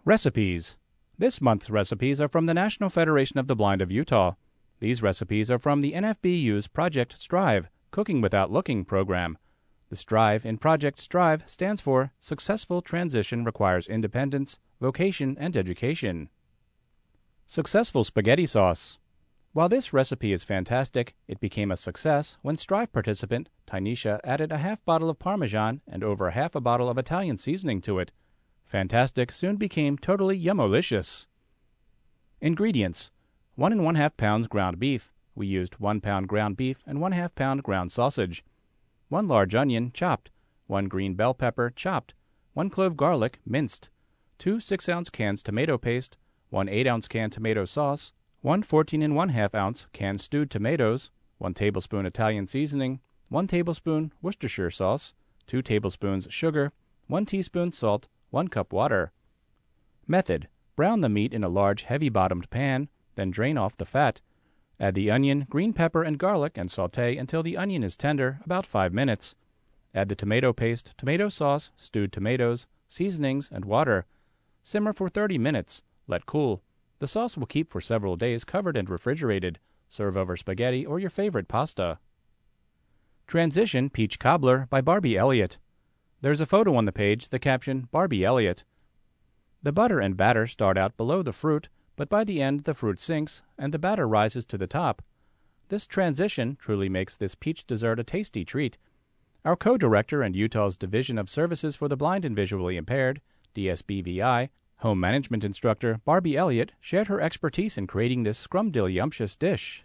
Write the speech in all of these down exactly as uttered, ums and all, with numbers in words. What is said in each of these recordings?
Recipes. This month's recipes are from the National Federation of the Blind of Utah. These recipes are from the N F B U's Project Strive, Cooking Without Looking program. The Strive in Project Strive stands for Successful Transition Requires Independence, Vocation, and Education. Successful Spaghetti Sauce. While this recipe is fantastic, it became a success when Strive participant Tynesha added a half bottle of Parmesan and over a half a bottle of Italian seasoning to it. Fantastic soon became totally yummolicious. Ingredients: one and one half pounds ground beef. We used one pound ground beef and one half pound ground sausage. One large onion, chopped. One green bell pepper, chopped. One clove garlic, minced. Two six ounce cans tomato paste. One eight ounce can tomato sauce. One fourteen and one half ounce canned stewed tomatoes. One tablespoon Italian seasoning. One tablespoon Worcestershire sauce. Two tablespoons sugar. One teaspoon salt. One cup water. Method: brown the meat in a large heavy-bottomed pan, then drain off the fat. Add the onion, green pepper, and garlic and sauté until the onion is tender, about five minutes. Add the tomato paste, tomato sauce, stewed tomatoes, seasonings, and water. Simmer for thirty minutes. Let cool. The sauce will keep for several days covered and refrigerated. Serve over spaghetti or your favorite pasta. Transition Peach Cobbler by Barbie Elliott. There's a photo on the page, the caption, Barbie Elliott. The butter and batter start out below the fruit, but by the end the fruit sinks and the batter rises to the top. This transition truly makes this peach dessert a tasty treat. Our co-director and Utah's Division of Services for the Blind and Visually Impaired, D S B V I, home management instructor Barbie Elliott shared her expertise in creating this scrumdiddlyumptious dish.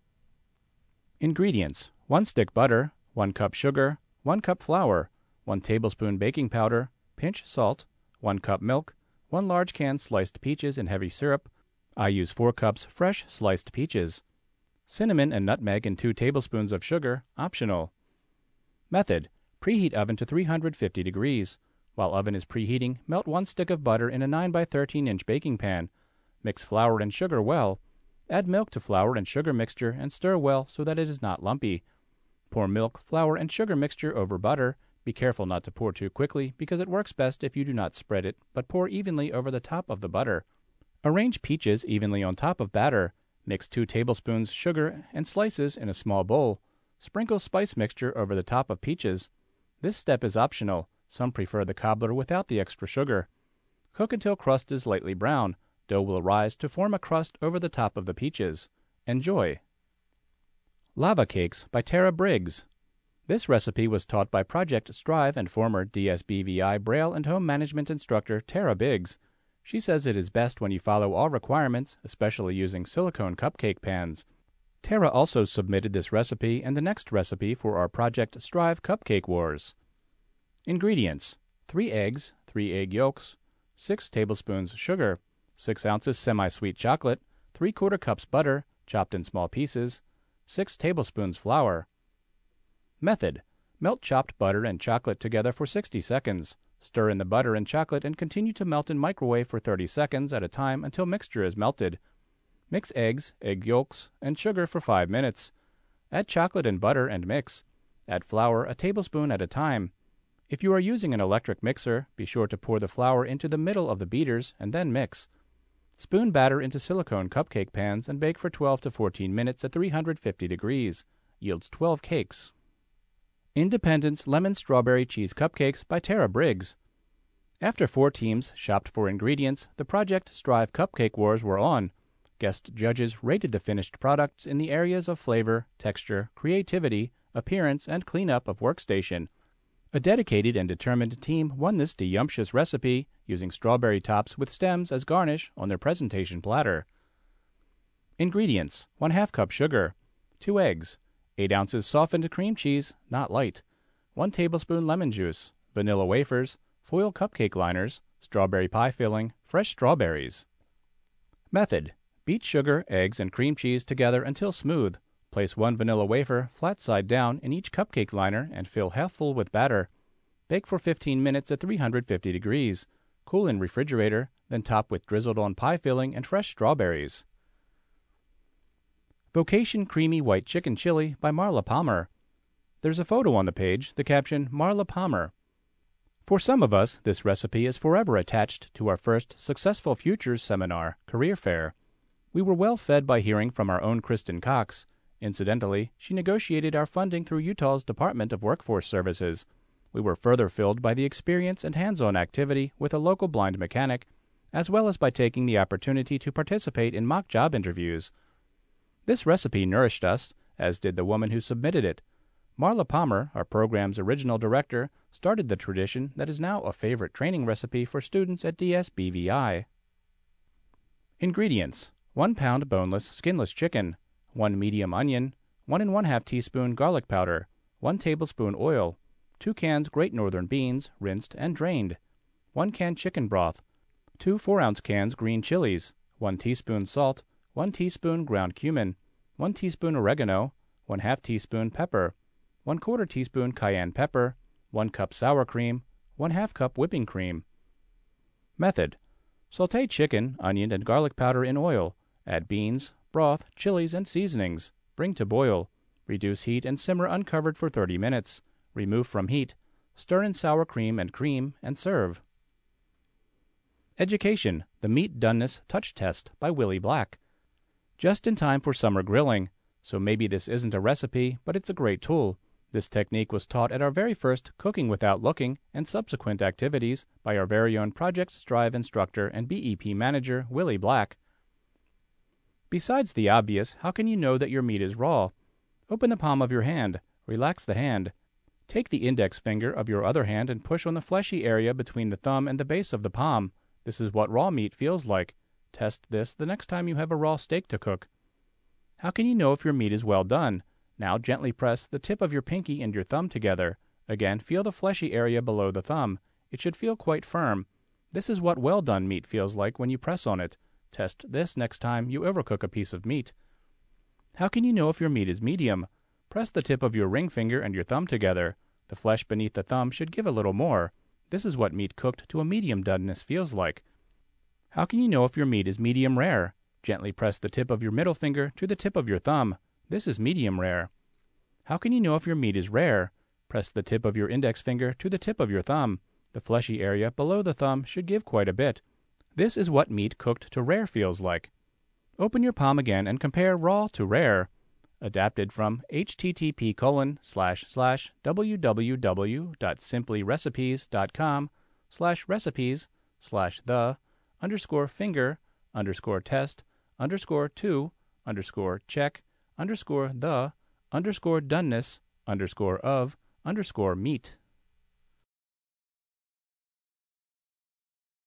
Ingredients: one stick butter, one cup sugar, one cup flour, one tablespoon baking powder, pinch salt, one cup milk, one large can sliced peaches in heavy syrup. I use four cups fresh sliced peaches. Cinnamon and nutmeg and two tablespoons of sugar, optional. Method: preheat oven to three hundred fifty degrees. While oven is preheating, melt one stick of butter in a nine by thirteen inch baking pan. Mix flour and sugar well. Add milk to flour and sugar mixture and stir well so that it is not lumpy. Pour milk, flour, and sugar mixture over butter. Be careful not to pour too quickly because it works best if you do not spread it, but pour evenly over the top of the butter. Arrange peaches evenly on top of batter. Mix two tablespoons sugar and slices in a small bowl. Sprinkle spice mixture over the top of peaches. This step is optional. Some prefer the cobbler without the extra sugar. Cook until crust is lightly brown. Dough will rise to form a crust over the top of the peaches. Enjoy. Lava Cakes by Tara Briggs. This recipe was taught by Project Strive and former D S B V I Braille and Home Management instructor Tara Briggs. She says it is best when you follow all requirements, especially using silicone cupcake pans. Tara also submitted this recipe and the next recipe for our Project Strive Cupcake Wars. Ingredients: three eggs, three egg yolks, six tablespoons sugar, six ounces semi-sweet chocolate, three quarter cups butter, chopped in small pieces, six tablespoons flour. Method: melt chopped butter and chocolate together for sixty seconds. Stir in the butter and chocolate and continue to melt in microwave for thirty seconds at a time until mixture is melted. Mix eggs, egg yolks, and sugar for five minutes. Add chocolate and butter and mix. Add flour a tablespoon at a time. If you are using an electric mixer, be sure to pour the flour into the middle of the beaters and then mix. Spoon batter into silicone cupcake pans and bake for twelve to fourteen minutes at three hundred fifty degrees. Yields twelve cakes. Independence Lemon Strawberry Cheese Cupcakes by Tara Briggs. After four teams shopped for ingredients, the Project Strive Cupcake Wars were on. Guest judges rated the finished products in the areas of flavor, texture, creativity, appearance, and cleanup of workstation. A dedicated and determined team won this delicious recipe using strawberry tops with stems as garnish on their presentation platter. Ingredients: one half cup sugar, two eggs, eight ounces softened cream cheese, not light, one tablespoon lemon juice, vanilla wafers, foil cupcake liners, strawberry pie filling, fresh strawberries. Method: beat sugar, eggs, and cream cheese together until smooth. Place one vanilla wafer flat side down in each cupcake liner and fill half full with batter. Bake for fifteen minutes at three hundred fifty degrees. Cool in refrigerator, then top with drizzled on pie filling and fresh strawberries. Vocation Creamy White Chicken Chili by Marla Palmer. There's a photo on the page, the caption, Marla Palmer. For some of us, this recipe is forever attached to our first Successful Futures seminar, Career Fair. We were well fed by hearing from our own Kristen Cox. Incidentally, she negotiated our funding through Utah's Department of Workforce Services. We were further filled by the experience and hands-on activity with a local blind mechanic, as well as by taking the opportunity to participate in mock job interviews. This recipe nourished us, as did the woman who submitted it. Marla Palmer, our program's original director, started the tradition that is now a favorite training recipe for students at D S B V I. Ingredients: one pound boneless, skinless chicken, one medium onion, one and one half teaspoon garlic powder, one tablespoon oil, two cans Great Northern beans, rinsed and drained, one can chicken broth, two four-ounce cans green chilies, one teaspoon salt, one teaspoon ground cumin, one teaspoon oregano, one half teaspoon pepper, one quarter teaspoon cayenne pepper, one cup sour cream, one half cup whipping cream. Method: sauté chicken, onion, and garlic powder in oil. Add beans, broth, chilies, and seasonings. Bring to boil. Reduce heat and simmer uncovered for thirty minutes. Remove from heat. Stir in sour cream and cream, and serve. Education: The Meat Doneness Touch Test by Willie Black. Just in time for summer grilling. So maybe this isn't a recipe, but it's a great tool. This technique was taught at our very first Cooking Without Looking and subsequent activities by our very own Project Strive instructor and B E P manager, Willie Black. Besides the obvious, how can you know that your meat is raw? Open the palm of your hand. Relax the hand. Take the index finger of your other hand and push on the fleshy area between the thumb and the base of the palm. This is what raw meat feels like. Test this the next time you have a raw steak to cook. How can you know if your meat is well done? Now gently press the tip of your pinky and your thumb together. Again, feel the fleshy area below the thumb. It should feel quite firm. This is what well done meat feels like when you press on it. Test this next time you overcook a piece of meat. How can you know if your meat is medium? Press the tip of your ring finger and your thumb together. The flesh beneath the thumb should give a little more. This is what meat cooked to a medium doneness feels like. How can you know if your meat is medium rare? Gently press the tip of your middle finger to the tip of your thumb. This is medium rare. How can you know if your meat is rare? Press the tip of your index finger to the tip of your thumb. The fleshy area below the thumb should give quite a bit. This is what meat cooked to rare feels like. Open your palm again and compare raw to rare. Adapted from http colon slash slash www.simplyrecipes.com slash recipes slash the underscore finger underscore test underscore two underscore check underscore the underscore doneness underscore of underscore meat.